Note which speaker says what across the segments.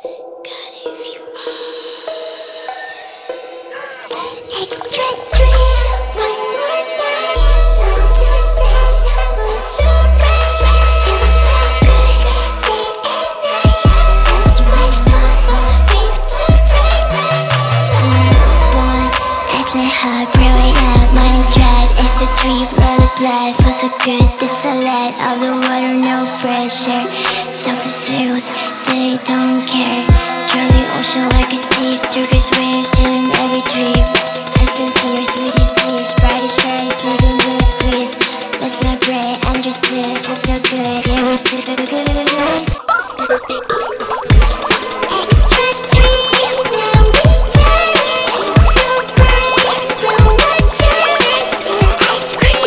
Speaker 1: Extra dream, one more night, not to say what's so right. Feels so good, day and night. That's what fun, we do right. Someone acts like hard, brilliant, yeah, money drive. Extra dream, love the life, feels so good, it's a lot. All the water, no fresh air. Doctor sales, they don't care. Curly ocean like a sea, Turkish waves in every dream. Ice and fears, we deceive, bright shines, living blue squeeze. That's my brain, and your sip, feels so good. Yeah, we too so good. Extra dream, now we turn. It's so bright, so much ice cream.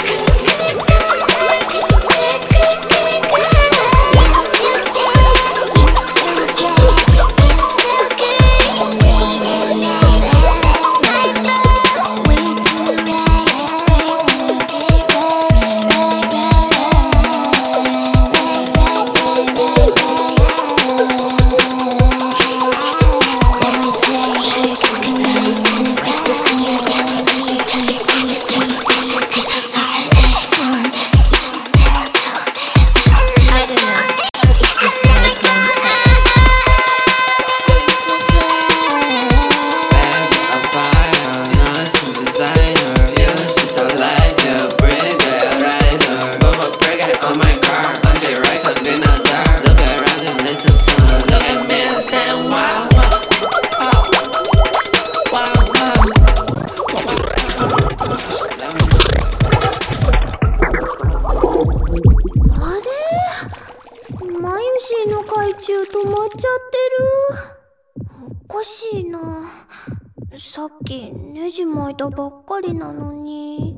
Speaker 1: おかしいな。さっきネジ巻いたばっかりなのに。